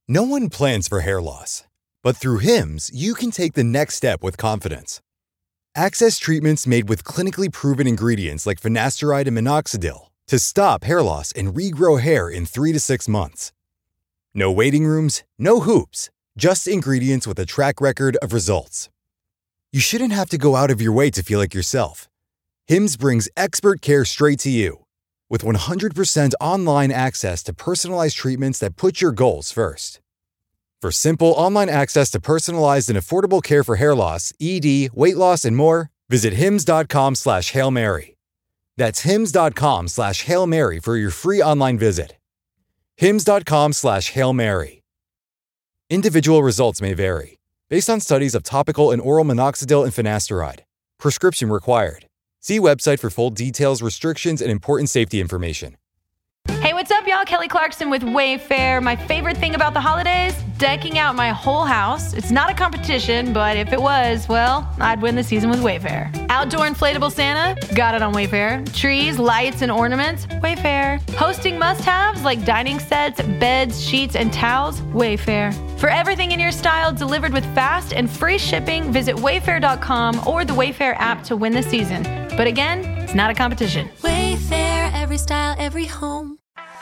No one plans for hair loss, but through Hims, you can take the next step with confidence. Access treatments made with clinically proven ingredients like finasteride and minoxidil to stop hair loss and regrow hair in 3 to 6 months. No waiting rooms, no hoops, just ingredients with a track record of results. You shouldn't have to go out of your way to feel like yourself. Hims brings expert care straight to you. With 100% online access to personalized treatments that put your goals first. For simple online access to personalized and affordable care for hair loss, ED, weight loss, and more, visit hims.com/Hail Mary. That's hims.com/Hail Mary for your free online visit. hims.com/Hail Mary. Individual results may vary, based on studies of topical and oral minoxidil and finasteride. Prescription required. See website for full details, restrictions, and important safety information. Hey, what's up, y'all? Kelly Clarkson with Wayfair. My favorite thing about the holidays? Decking out my whole house. It's not a competition, but if it was, well, I'd win the season with Wayfair. Outdoor inflatable Santa? Got it on Wayfair. Trees, lights, and ornaments? Wayfair. Hosting must-haves like dining sets, beds, sheets, and towels? Wayfair. For everything in your style delivered with fast and free shipping, visit wayfair.com or the Wayfair app to win the season. But again, it's not a competition. Wayfair, every style, every home.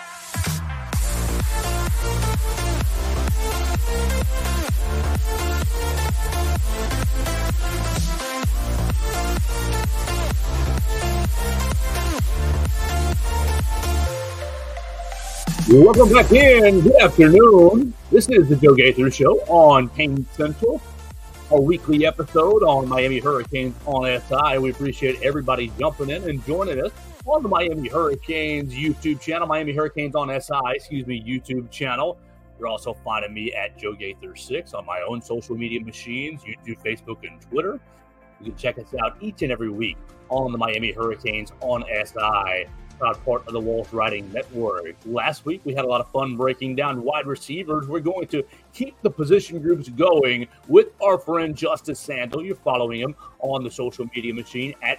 Welcome back in. Good afternoon. This is the Joe Gaither Show on Kane Central, our weekly episode on Miami Hurricanes on SI. We appreciate everybody jumping in and joining us on the Miami Hurricanes YouTube channel, Miami Hurricanes on SI, YouTube channel. You're also finding me at Joe Gaither 6 on my own social media machines, YouTube, Facebook, and Twitter. You can check us out each and every week on the Miami Hurricanes on SI. Proud part of the Wolf Riding Network. Last week, we had a lot of fun breaking down wide receivers. We're going to keep the position groups going with our friend Justice Sandel. You're following him on the social media machine at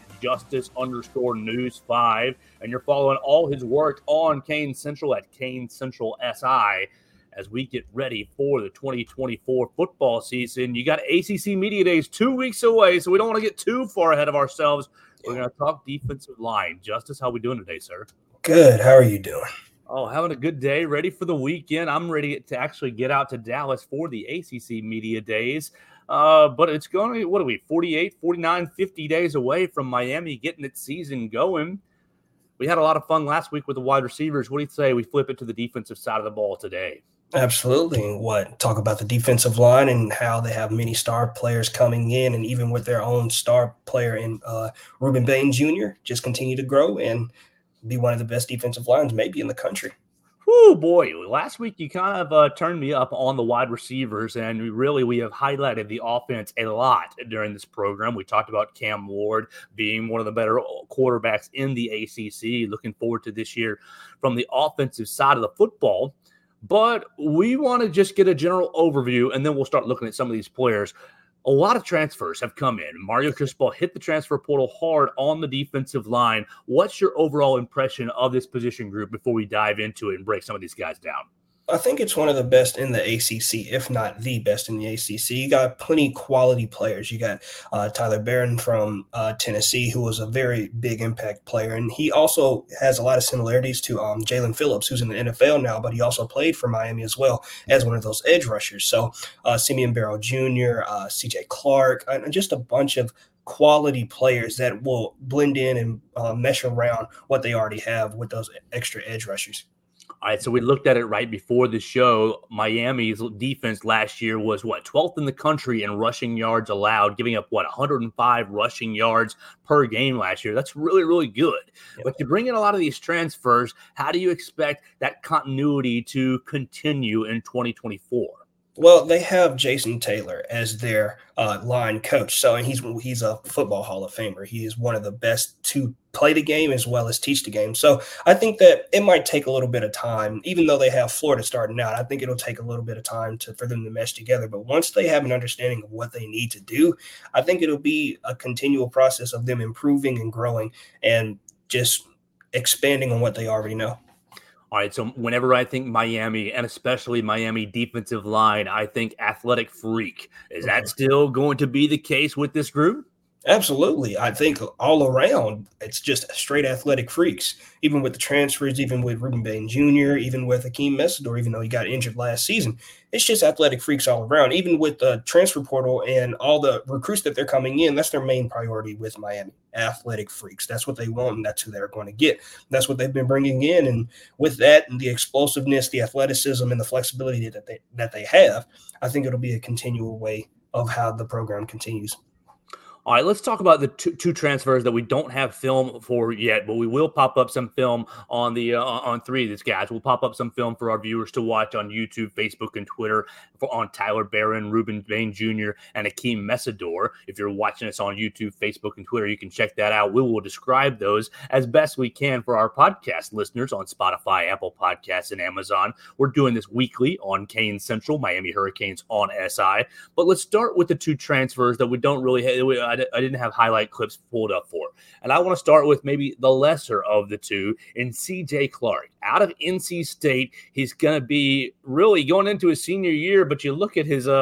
Justice_News5. And you're following all his work on Kane Central at Kane Central SI as we get ready for the 2024 football season. You got ACC Media Days 2 weeks away, so we don't want to get too far ahead of ourselves. We're going to talk defensive line. Justice, how we doing today, sir? Good. How are you doing? Oh, having a good day. Ready for the weekend. I'm ready to actually get out to Dallas for the ACC Media Days. But it's going to be, what are we, 48, 49, 50 days away from Miami getting its season going. We had a lot of fun last week with the wide receivers. What do you say we flip it to the defensive side of the ball today? Absolutely. Talk about the defensive line and how they have many star players coming in, and even with their own star player in Ruben Bain Jr., just continue to grow and be one of the best defensive lines maybe in the country. Oh boy, last week you kind of turned me up on the wide receivers, and we have highlighted the offense a lot during this program. We talked about Cam Ward being one of the better quarterbacks in the ACC. Looking forward to this year from the offensive side of the football. But we want to just get a general overview, and then we'll start looking at some of these players. A lot of transfers have come in. Mario Cristobal hit the transfer portal hard on the defensive line. What's your overall impression of this position group before we dive into it and break some of these guys down? I think it's one of the best in the ACC, if not the best in the ACC. You got plenty quality players. You got Tyler Barron from Tennessee, who was a very big impact player. And he also has a lot of similarities to Jalen Phillips, who's in the NFL now, but he also played for Miami as well as one of those edge rushers. So Simeon Barrow Jr., CJ Clark, and just a bunch of quality players that will blend in and mesh around what they already have with those extra edge rushers. All right, so we looked at it right before the show. Miami's defense last year was, 12th in the country in rushing yards allowed, giving up, 105 rushing yards per game last year. That's really, really good. Yep. But to bring in a lot of these transfers, how do you expect that continuity to continue in 2024? Well, they have Jason Taylor as their line coach. So, and he's a football Hall of Famer. He is one of the best to play the game as well as teach the game. So I think that it might take a little bit of time, even though they have Florida starting out. I think it'll take a little bit of time for them to mesh together. But once they have an understanding of what they need to do, I think it'll be a continual process of them improving and growing and just expanding on what they already know. All right, so whenever I think Miami, and especially Miami defensive line, I think athletic freak. Is that still going to be the case with this group? Absolutely. I think all around, it's just straight athletic freaks, even with the transfers, even with Ruben Bain Jr., even with Akeem Messidor, even though he got injured last season. It's just athletic freaks all around. Even with the transfer portal and all the recruits that they're coming in, that's their main priority with Miami, athletic freaks. That's what they want, and that's who they're going to get. That's what they've been bringing in. And with that and the explosiveness, the athleticism, and the flexibility that they have, I think it'll be a continual way of how the program continues. All right, let's talk about the two transfers that we don't have film for yet, but we will pop up some film on the on three of these guys. We'll pop up some film for our viewers to watch on YouTube, Facebook, and Twitter on Tyler Barron, Ruben Bain Jr., and Akeem Messidor. If you're watching us on YouTube, Facebook, and Twitter, you can check that out. We will describe those as best we can for our podcast listeners on Spotify, Apple Podcasts, and Amazon. We're doing this weekly on Kane Central, Miami Hurricanes on SI. But let's start with the two transfers that we don't really have. I didn't have highlight clips pulled up for. And I want to start with maybe the lesser of the two in CJ Clark. Out of NC State, he's going to be really going into his senior year, but you look at his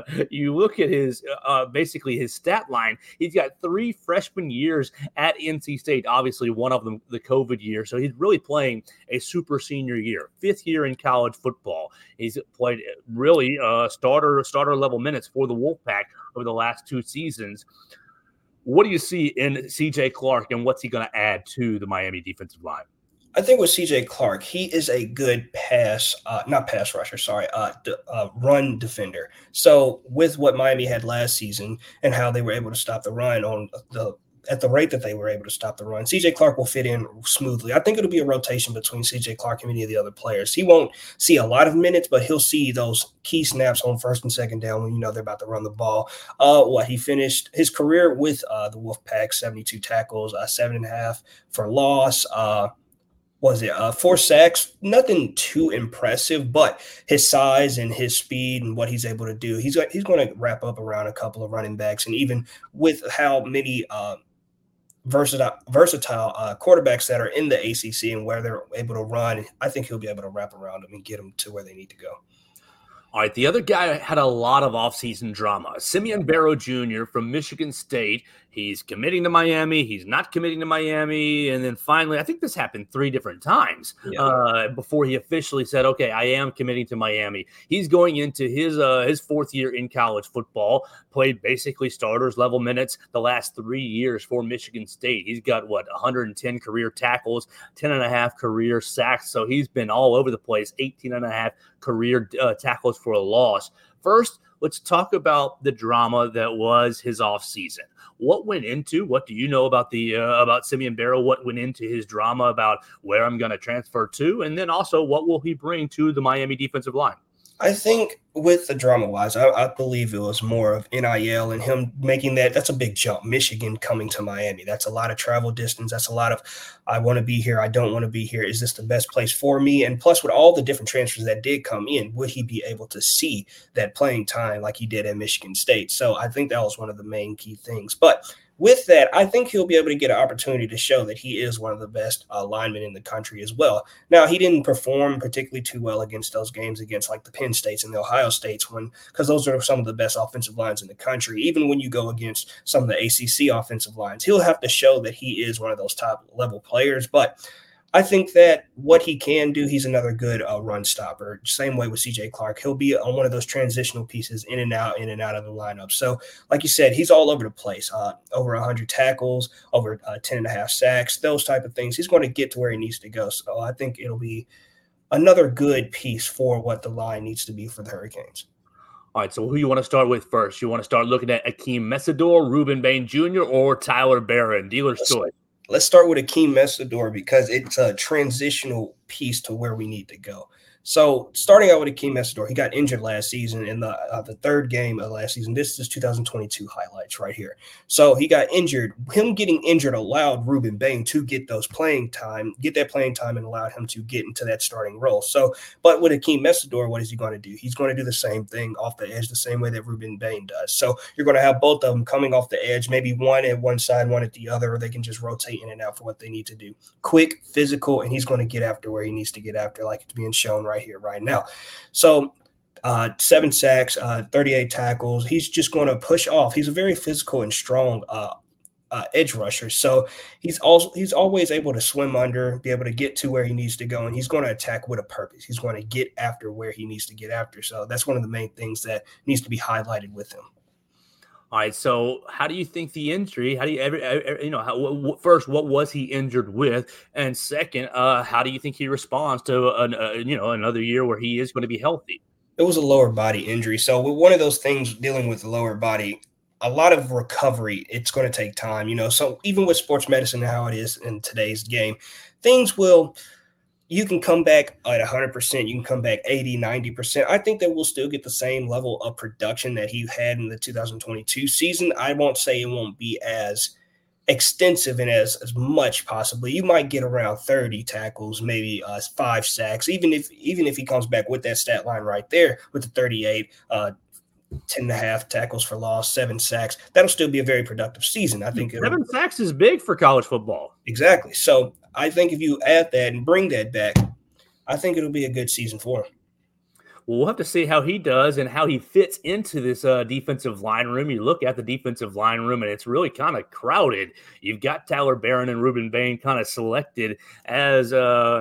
basically his stat line. He's got 3 freshman years at NC State, obviously one of them the COVID year. So he's really playing a super senior year, 5th year in college football. He's played really starter level minutes for the Wolfpack over the last 2 seasons. What do you see in CJ Clark, and what's he going to add to the Miami defensive line? I think with CJ Clark, he is a good run defender. So with what Miami had last season and how they were able to stop the run at the rate that they were able to stop the run, CJ Clark will fit in smoothly. I think it'll be a rotation between CJ Clark and many of the other players. He won't see a lot of minutes, but he'll see those key snaps on first and second down when they're about to run the ball. He finished his career with the Wolfpack, 72 tackles, 7.5 for loss. 4 sacks, nothing too impressive, but his size and his speed and what he's able to do, he's going to wrap up around a couple of running backs. And even with how many versatile quarterbacks that are in the ACC and where they're able to run, I think he'll be able to wrap around them and get them to where they need to go. All right, the other guy had a lot of offseason drama. Simeon Barrow Jr. from Michigan State. He's committing to Miami. He's not committing to Miami. And then finally, I think this happened 3 different times before he officially said, okay, I am committing to Miami. He's going into his 4th year in college football, played basically starters level minutes the last 3 years for Michigan State. He's got, 110 career tackles, 10.5 career sacks. So he's been all over the place, 18.5 career tackles for a loss. First, let's talk about the drama that was his offseason. What do you know about Simeon Barrow? What went into his drama about where I'm going to transfer to? And then also, what will he bring to the Miami defensive line? I think with the drama-wise, I believe it was more of NIL and him making that's a big jump. Michigan coming to Miami. That's a lot of travel distance. That's a lot of, I want to be here. I don't want to be here. Is this the best place for me? And plus with all the different transfers that did come in, would he be able to see that playing time like he did at Michigan State? So I think that was one of the main key things. But with that, I think he'll be able to get an opportunity to show that he is one of the best linemen in the country as well. Now, he didn't perform particularly too well against those games against like the Penn States and the Ohio States because those are some of the best offensive lines in the country. Even when you go against some of the ACC offensive lines, he'll have to show that he is one of those top level players. But I think that what he can do, he's another good run stopper. Same way with CJ Clark. He'll be on one of those transitional pieces in and out of the lineup. So, like you said, he's all over the place. Over 100 tackles, over 10.5 sacks, those type of things. He's going to get to where he needs to go. So I think it'll be another good piece for what the line needs to be for the Hurricanes. All right, so who you want to start with first? You want to start looking at Akeem Messidor, Ruben Bain Jr., or Tyler Barron? Dealer's choice. Let's start with Akeem Messidor because it's a transitional piece to where we need to go. So starting out with Akeem Mesidor, he got injured last season in the third game of last season. This is 2022 highlights right here. So he got injured. Him getting injured allowed Rueben Bain to get that playing time and allowed him to get into that starting role. So, but with Akeem Mesidor, what is he going to do? He's going to do the same thing off the edge, the same way that Rueben Bain does. So you're going to have both of them coming off the edge, maybe one at one side, one at the other, or they can just rotate in and out for what they need to do. Quick, physical, and he's going to get after where he needs to get after, like it's being shown right here, right now. So 7 sacks, 38 tackles. He's just going to push off. He's a very physical and strong edge rusher. So he's always able to swim under, be able to get to where he needs to go, and he's going to attack with a purpose. He's going to get after where he needs to get after. So that's one of the main things that needs to be highlighted with him. All right, so how do you think the injury? How do you first, what was he injured with, and second, how do you think he responds to another year where he is going to be healthy? It was a lower body injury, so with one of those things dealing with the lower body, a lot of recovery. It's going to take time, So even with sports medicine, how it is in today's game, things will. You can come back at 100%. You can come back 80, 90%. I think that we'll still get the same level of production that he had in the 2022 season. I won't say it won't be as extensive and as much possibly. You might get around 30 tackles, maybe 5 sacks, even if he comes back with that stat line right there with the 38, 10.5 tackles for loss, 7 sacks. That'll still be a very productive season. I think 7 sacks is big for college football. Exactly. So I think if you add that and bring that back, I think it'll be a good season for him. Well, we'll have to see how he does and how he fits into this defensive line room. You look at the defensive line room, and it's really kind of crowded. You've got Tyler Barron and Rueben Bain kind of selected as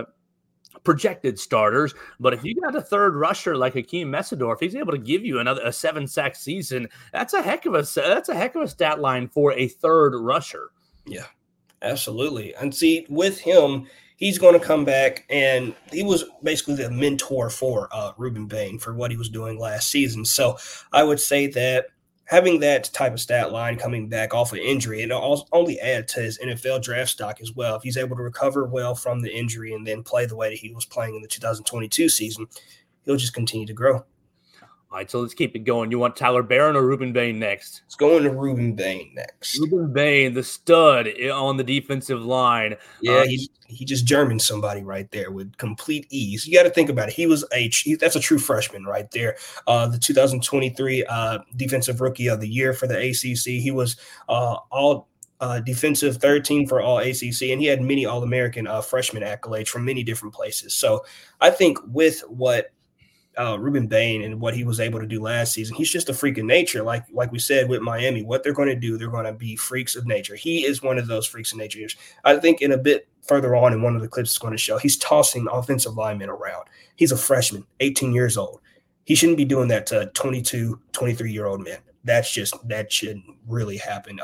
projected starters, but if you got a third rusher like Akeem Mesidor, if he's able to give you a 7-sack season, that's a heck of a stat line for a third rusher. Yeah, absolutely. And see, with him, he's going to come back, and he was basically the mentor for Rueben Bain for what he was doing last season. So I would say that having that type of stat line coming back off of injury, it'll only add to his NFL draft stock as well. If he's able to recover well from the injury and then play the way that he was playing in the 2022 season, he'll just continue to grow. All right, so let's keep it going. You want Tyler Barron or Rueben Bain next? Let's go into Rueben Bain next. Rueben Bain, the stud on the defensive line. Yeah, he just Germaned somebody right there with complete ease. You got to think about it. That's a true freshman right there. The 2023 Defensive Rookie of the Year for the ACC. He was all defensive third team for all ACC, and he had many All-American freshman accolades from many different places. So I think with what Rueben Bain and what he was able to do last season, he's just a freak of nature. Like we said with Miami, what they're going to do, they're going to be freaks of nature. He is one of those freaks of nature. I think in a bit further on in one of the clips it's going to show, he's tossing offensive linemen around. He's a freshman, 18 years old. He shouldn't be doing that to 22, 23-year-old men. That shouldn't really happen.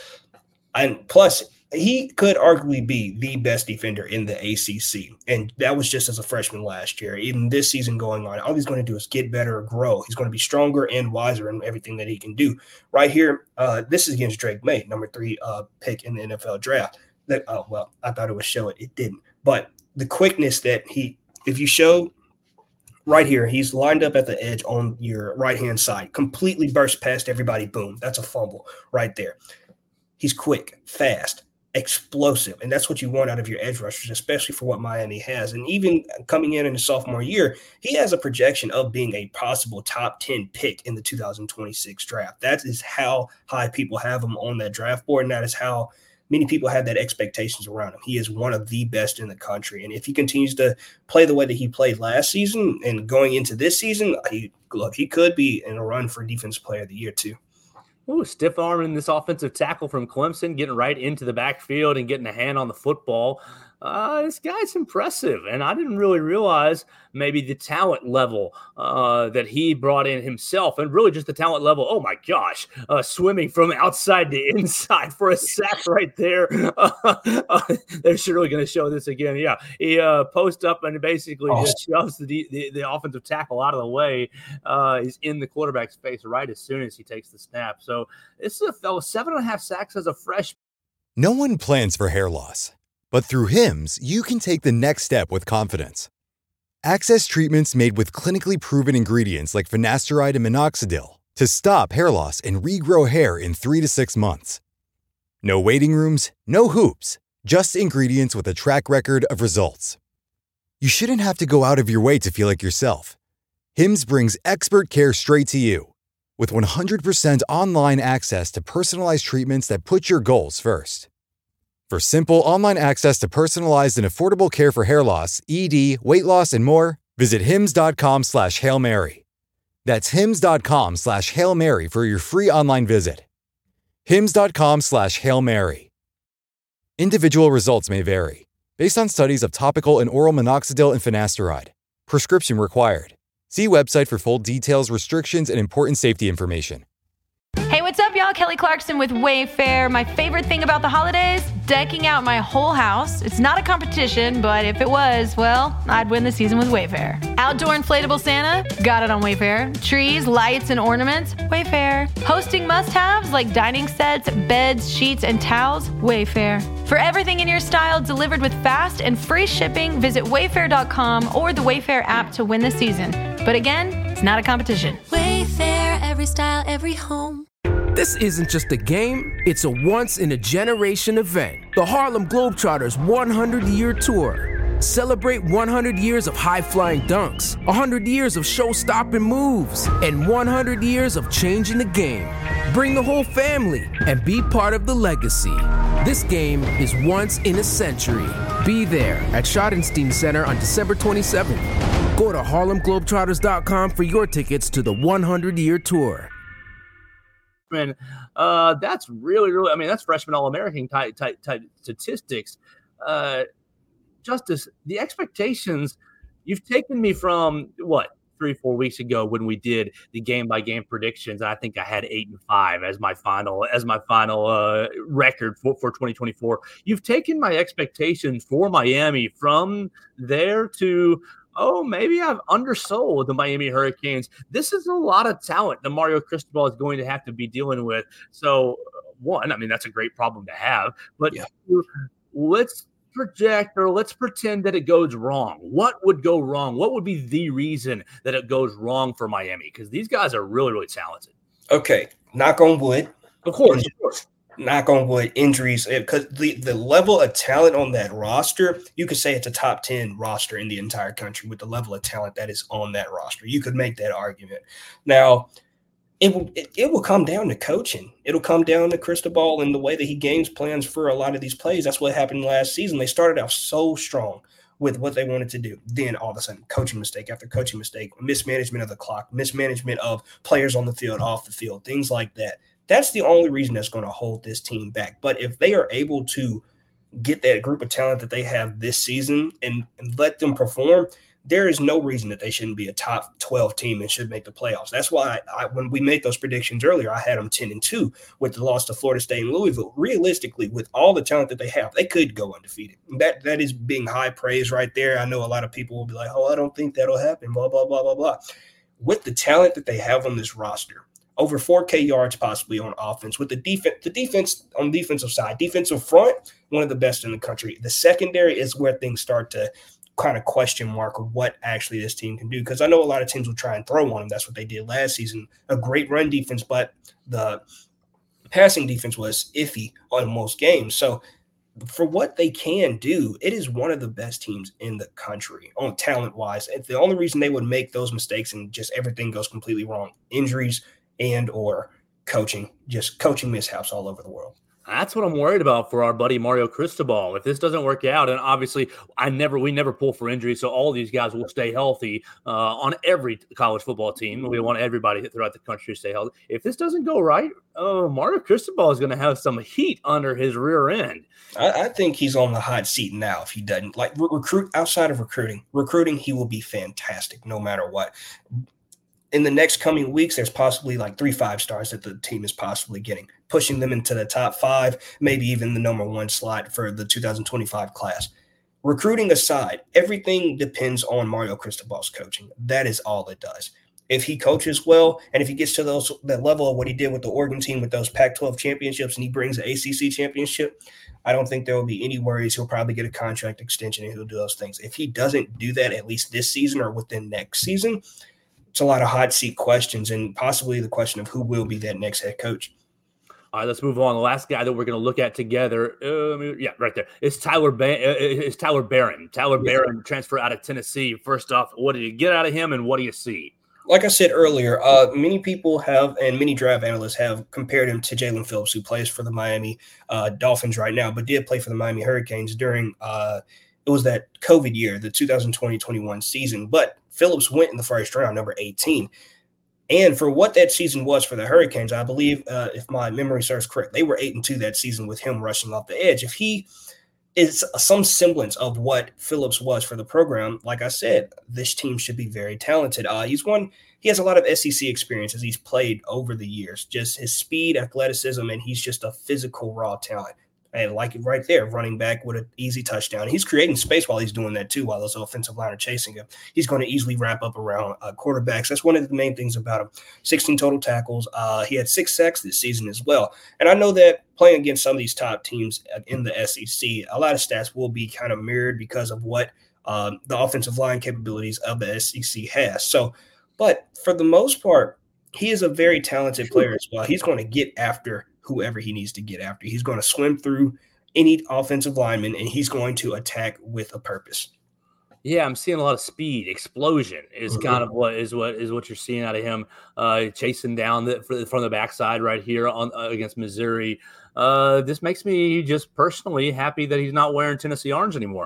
And plus, he could arguably be the best defender in the ACC, and that was just as a freshman last year. Even this season going on, all he's going to do is get better and grow. He's going to be stronger and wiser in everything that he can do. Right here, this is against Drake May, number 3 pick in the NFL draft. I thought it would show it. It didn't. But the quickness that if you show right here, he's lined up at the edge on your right-hand side, completely burst past everybody. Boom. That's a fumble right there. He's quick, fast, explosive, and that's what you want out of your edge rushers, especially for what Miami has. And even coming in his sophomore year, he has a projection of being a possible top 10 pick in the 2026 draft. That is how high people have him on that draft board, and that is how many people have that expectations around him. He is one of the best in the country, and if he continues to play the way that he played last season and going into this season, he could be in a run for Defensive Player of the Year too. Ooh, stiff arming this offensive tackle from Clemson, getting right into the backfield and getting a hand on the football. This guy's impressive, and I didn't really realize maybe the talent level that he brought in himself, and really just the talent level. Oh, my gosh, swimming from outside to inside for a sack right there. They're surely going to show this again. Yeah, he posts up and basically just shoves the offensive tackle out of the way. He's in the quarterback's face right as soon as he takes the snap. So this is a fellow, 7.5 sacks as a freshman. No one plans for hair loss, but through Hims, you can take the next step with confidence. Access treatments made with clinically proven ingredients like finasteride and minoxidil to stop hair loss and regrow hair in 3 to 6 months. No waiting rooms, no hoops, just ingredients with a track record of results. You shouldn't have to go out of your way to feel like yourself. Hims brings expert care straight to you. With 100% online access to personalized treatments that put your goals first. For simple online access to personalized and affordable care for hair loss, ED, weight loss, and more, visit hims.com/Hail Mary. That's hims.com/Hail Mary for your free online visit. hims.com/Hail Mary. Individual results may vary, based on studies of topical and oral minoxidil and finasteride. Prescription required. See website for full details, restrictions, and important safety information. Hey, what's up, y'all? Kelly Clarkson with Wayfair. My favorite thing about the holidays? Decking out my whole house. It's not a competition, but if it was, well, I'd win the season with Wayfair. Outdoor inflatable Santa? Got it on Wayfair. Trees, lights, and ornaments? Wayfair. Hosting must-haves like dining sets, beds, sheets, and towels? Wayfair. For everything in your style delivered with fast and free shipping, visit wayfair.com or the Wayfair app to win the season. But again, it's not a competition. Wayfair, every style, every home. This isn't just a game, it's a once-in-a-generation event. The Harlem Globetrotters 100-year tour. Celebrate 100 years of high-flying dunks, 100 years of show-stopping moves, and 100 years of changing the game. Bring the whole family and be part of the legacy. This game is once in a century. Be there at Schottenstein Center on December 27th. Go to harlemglobetrotters.com for your tickets to the 100-year tour. And that's really, I mean, that's freshman All-American type statistics. Justice, the expectations, you've taken me from, 3-4 weeks ago when we did the game-by-game predictions. I think I had 8-5 as my final record for 2024. You've taken my expectations for Miami from there to maybe I've undersold the Miami Hurricanes. This is a lot of talent that Mario Cristobal is going to have to be dealing with. So, one, I mean, that's a great problem to have. But let's project or let's pretend that it goes wrong. What would go wrong? What would be the reason that it goes wrong for Miami? Because these guys are really, really talented. Okay, knock on wood. Of course. Knock on wood, injuries, because the level of talent on that roster, you could say it's a top 10 roster in the entire country with the level of talent that is on that roster. You could make that argument. Now, it will come down to coaching. It'll come down to Cristobal and the way that he games plans for a lot of these plays. That's what happened last season. They started out so strong with what they wanted to do. Then all of a sudden, coaching mistake after coaching mistake, mismanagement of the clock, mismanagement of players on the field, off the field, things like that. That's the only reason that's going to hold this team back. But if they are able to get that group of talent that they have this season and let them perform, there is no reason that they shouldn't be a top 12 team and should make the playoffs. That's why when we made those predictions earlier, I had them 10-2 with the loss to Florida State and Louisville. Realistically, with all the talent that they have, they could go undefeated. That is being high praise right there. I know a lot of people will be like, I don't think that'll happen, blah, blah, blah, blah, blah. With the talent that they have on this roster, over 4K yards possibly on offense. With the defense on the defensive side, defensive front, one of the best in the country. The secondary is where things start to kind of question mark of what actually this team can do. Because I know a lot of teams will try and throw on them. That's what they did last season. A great run defense, but the passing defense was iffy on most games. So for what they can do, it is one of the best teams in the country on talent-wise. The only reason they would make those mistakes and just everything goes completely wrong, injuries and or coaching mishaps all over the world. That's what I'm worried about for our buddy Mario Cristobal. If this doesn't work out, and obviously we never pull for injury, so all these guys will stay healthy on every college football team. We want everybody throughout the country to stay healthy. If this doesn't go right, Mario Cristobal is going to have some heat under his rear end. I think he's on the hot seat now if he doesn't. Like recruit outside of recruiting, he will be fantastic no matter what. In the next coming weeks, there's possibly like 3 5-stars that the team is possibly getting, pushing them into the top 5, maybe even the number 1 slot for the 2025 class. Recruiting aside, everything depends on Mario Cristobal's coaching. That is all it does. if he coaches well, and if he gets to that level of what he did with the Oregon team with those Pac-12 championships, and he brings the ACC championship, I don't think there will be any worries. He'll probably get a contract extension and he'll do those things. If he doesn't do that, at least this season or within next season, it's a lot of hot seat questions and possibly the question of who will be that next head coach. All right, let's move on. The last guy that we're going to look at together, right there, is Tyler Barron. Barron transfer out of Tennessee. First off, what did you get out of him, and what do you see? Like I said earlier, many people have, and many draft analysts have compared him to Jalen Phillips, who plays for the Miami Dolphins right now, but did play for the Miami Hurricanes during it was that COVID year, the 2020-21 season. But Phillips went in the first round, number 18. And for what that season was for the Hurricanes, I believe, if my memory serves correct, they were 8-2 that season with him rushing off the edge. If he is some semblance of what Phillips was for the program, like I said, this team should be very talented. He has a lot of SEC experience as he's played over the years, just his speed, athleticism, and he's just a physical raw talent. And like right there, running back with an easy touchdown. He's creating space while he's doing that too, while those offensive line are chasing him. He's going to easily wrap up around quarterbacks. That's one of the main things about him. 16 total tackles. He had 6 sacks this season as well. And I know that playing against some of these top teams in the SEC, a lot of stats will be kind of mirrored because of what the offensive line capabilities of the SEC has. So, but for the most part, he is a very talented player as well. He's going to get after whoever he needs to get after. He's going to swim through any offensive lineman, and he's going to attack with a purpose. Yeah, I'm seeing a lot of speed. Explosion is kind of what you're seeing out of him, chasing down from the backside right here on against Missouri. This makes me just personally happy that he's not wearing Tennessee orange anymore.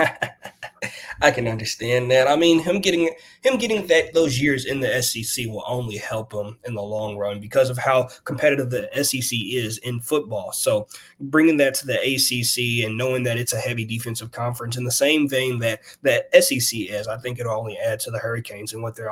I can understand that. I mean, him getting those years in the SEC will only help him in the long run because of how competitive the SEC is in football. So bringing that to the ACC and knowing that it's a heavy defensive conference in the same vein that SEC is, I think it'll only add to the Hurricanes and what their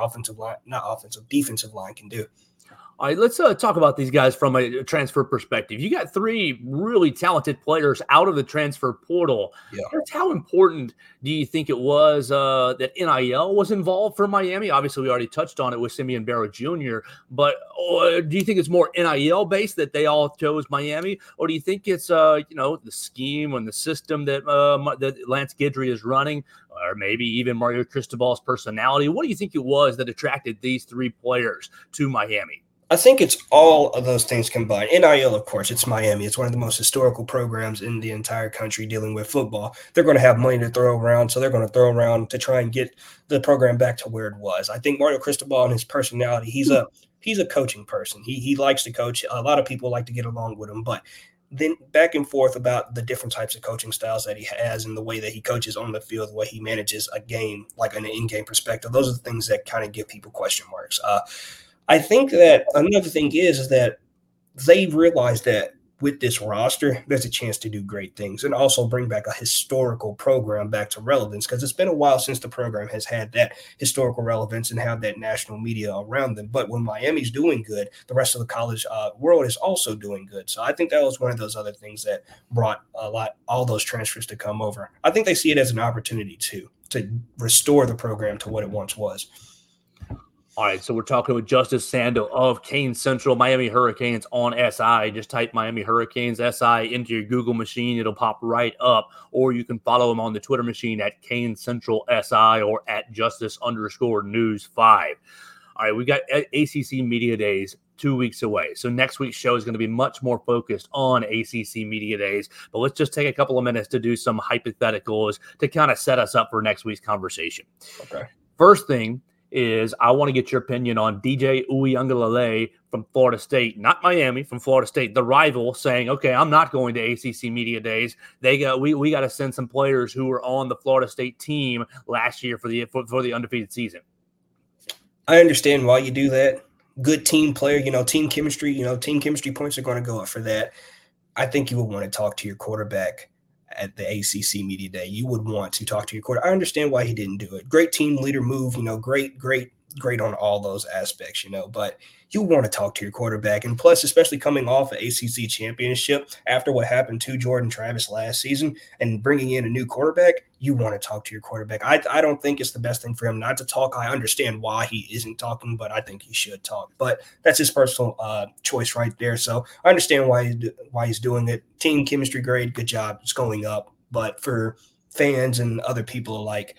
defensive line can do. All right, let's talk about these guys from a transfer perspective. You got 3 really talented players out of the transfer portal. Yeah. How important do you think it was that NIL was involved for Miami? Obviously, we already touched on it with Simeon Barrow Jr., but do you think it's more NIL-based that they all chose Miami, or do you think it's the scheme and the system that Lance Guidry is running, or maybe even Mario Cristobal's personality? What do you think it was that attracted these 3 players to Miami? I think it's all of those things combined. NIL, of course, it's Miami. It's one of the most historical programs in the entire country dealing with football. They're going to have money to throw around, so they're going to throw around to try and get the program back to where it was. I think Mario Cristobal and his personality, he's a coaching person. He likes to coach. A lot of people like to get along with him, but then back and forth about the different types of coaching styles that he has and the way that he coaches on the field, the way he manages a game, like an in-game perspective. Those are the things that kind of give people question marks. I think that another thing is that they realize that with this roster, there's a chance to do great things and also bring back a historical program back to relevance, because it's been a while since the program has had that historical relevance and have that national media around them. But when Miami's doing good, the rest of the college world is also doing good. So I think that was one of those other things that brought all those transfers to come over. I think they see it as an opportunity to restore the program to what it once was. All right, so we're talking with Justice Sando of Kane Central Miami Hurricanes on SI. Just type Miami Hurricanes SI into your Google machine. It'll pop right up. Or you can follow him on the Twitter machine at Kane Central SI or at Justice_News 5. All right, we got ACC Media Days 2 weeks away. So next week's show is going to be much more focused on ACC Media Days. But let's just take a couple of minutes to do some hypotheticals to kind of set us up for next week's conversation. Okay. First thing is I want to get your opinion on DJ Uiagalelei from Florida State, not Miami, from Florida State, the rival, saying, okay, I'm not going to ACC Media Days. We got to send some players who were on the Florida State team last year for the undefeated season. I understand why you do that. Good team player, team chemistry, team chemistry points are going to go up for that. I think you would want to talk to your quarterback at the ACC Media Day. You would want to talk to your quarterback. I understand why he didn't do it. Great team leader move, great great on all those aspects, but you want to talk to your quarterback. And plus, especially coming off an ACC championship after what happened to Jordan Travis last season and bringing in a new quarterback, you want to talk to your quarterback. I don't think it's the best thing for him not to talk. I understand why he isn't talking, but I think he should talk. But that's his personal choice right there. So I understand why he's doing it. Team chemistry grade, good job. It's going up. But for fans and other people alike,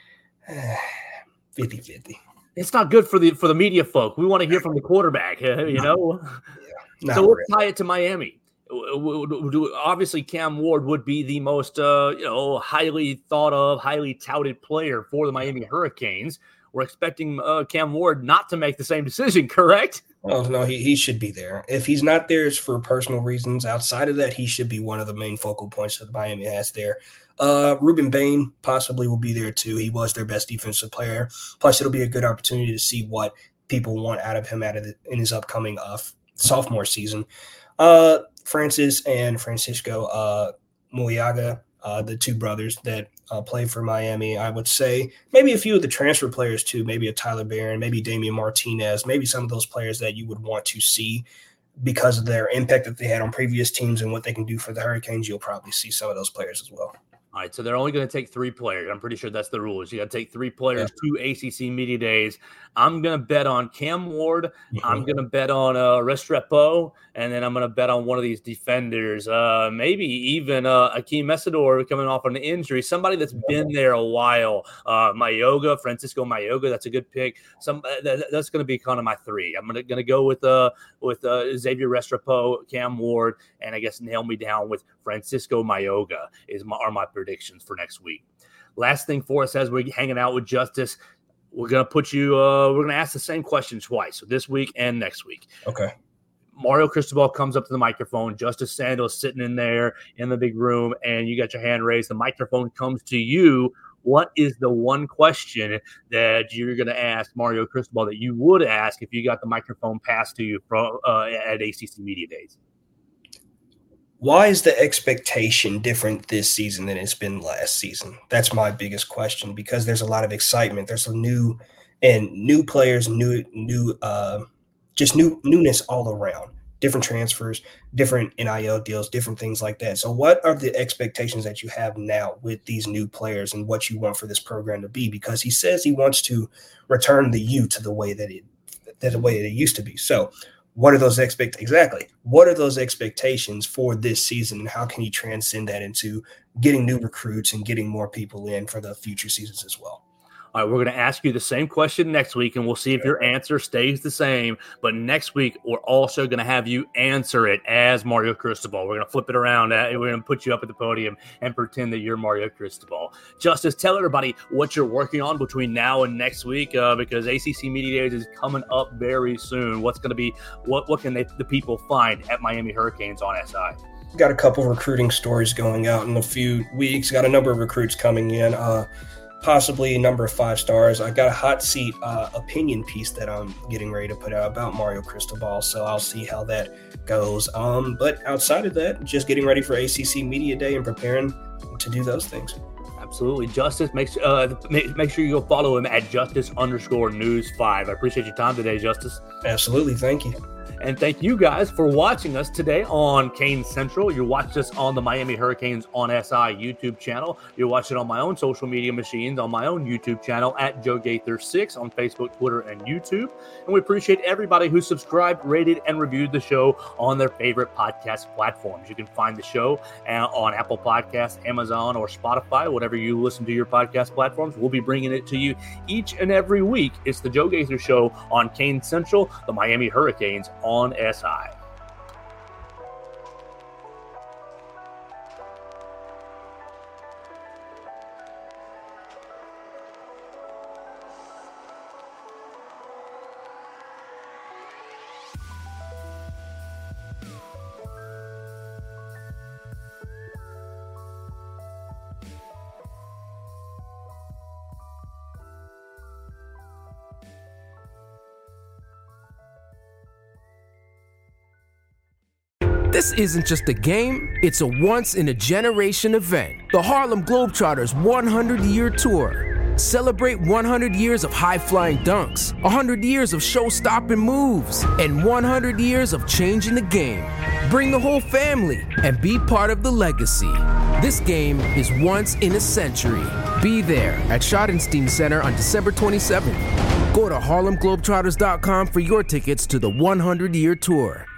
50-50. It's not good for the media folk. We want to hear from the quarterback, So let's tie it to Miami. Obviously, Cam Ward would be the most, highly thought of, highly touted player for the Miami Hurricanes. We're expecting Cam Ward not to make the same decision, correct? Oh, no, he should be there. If he's not there, it's for personal reasons. Outside of that, he should be one of the main focal points that Miami has there. Ruben Bain possibly will be there too. He was their best defensive player. Plus, it'll be a good opportunity to see what people want out of him in his upcoming sophomore season. Francis and Francisco Muiaga, the two brothers that play for Miami, I would say maybe a few of the transfer players too, maybe a Tyler Barron, maybe Damian Martinez, maybe some of those players that you would want to see because of their impact that they had on previous teams and what they can do for the Hurricanes. You'll probably see some of those players as well. All right, so they're only going to take 3 players. I'm pretty sure that's the rules. You got to take 3 players, 2 ACC media days. I'm going to bet on Cam Ward. Mm-hmm. I'm going to bet on Restrepo, and then I'm going to bet on one of these defenders, maybe even Akeem Mesidor coming off an injury, somebody that's been there a while. Francisco Mayoga, that's a good pick. That's going to be kind of my 3. I'm going to go with Xavier Restrepo, Cam Ward, and I guess nail me down with Francisco Mayoga are my predictions for next week. Last thing for us as we're hanging out with Justice, we're going to put you we're going to ask the same question twice, so this week and next week. Okay. Mario Cristobal comes up to the microphone. Justice Sandal is sitting in there in the big room, and you got your hand raised. The microphone comes to you. What is the one question that you're going to ask Mario Cristobal that you would ask if you got the microphone passed to you from, at ACC Media Days? Why is the expectation different this season than it's been last season? That's my biggest question, because there's a lot of excitement. There's new players, newness all around. Different transfers, different NIL deals, different things like that. So what are the expectations that you have now with these new players and what you want for this program to be? Because he says he wants to return the U to the way that it used to be. So what are those What are those expectations for this season, and how can he transcend that into getting new recruits and getting more people in for the future seasons as well? All right, we're going to ask you the same question next week, and we'll see if your answer stays the same. But next week, we're also going to have you answer it as Mario Cristobal. We're going to flip it around. We're going to put you up at the podium and pretend that you're Mario Cristobal. Justice, tell everybody what you're working on between now and next week, because ACC Media Days is coming up very soon. What's going to be what can the people find at Miami Hurricanes on SI? Got a couple recruiting stories going out in a few weeks. Got a number of recruits coming in. Possibly a number of 5 stars. I got a hot seat opinion piece that I'm getting ready to put out about Mario Cristobal, so I'll see how that goes. But outside of that, just getting ready for ACC Media Day and preparing to do those things. Absolutely. Justice, make sure you go follow him at Justice_News5. I appreciate your time today, Justice. Absolutely. Thank you. And thank you guys for watching us today on Cane Central. You watched us on the Miami Hurricanes on SI YouTube channel. You watched it on my own social media machines, on my own YouTube channel at Joe Gaither6 on Facebook, Twitter, and YouTube. And we appreciate everybody who subscribed, rated, and reviewed the show on their favorite podcast platforms. You can find the show on Apple Podcasts, Amazon, or Spotify, whatever you listen to your podcast platforms. We'll be bringing it to you each and every week. It's the Joe Gaither Show on Cane Central, the Miami Hurricanes on SI. This isn't just a game, it's a once-in-a-generation event. The Harlem Globetrotters 100-year tour. Celebrate 100 years of high-flying dunks, 100 years of show-stopping moves, and 100 years of changing the game. Bring the whole family and be part of the legacy. This game is once in a century. Be there at Schottenstein Center on December 27th. Go to HarlemGlobetrotters.com for your tickets to the 100-year tour.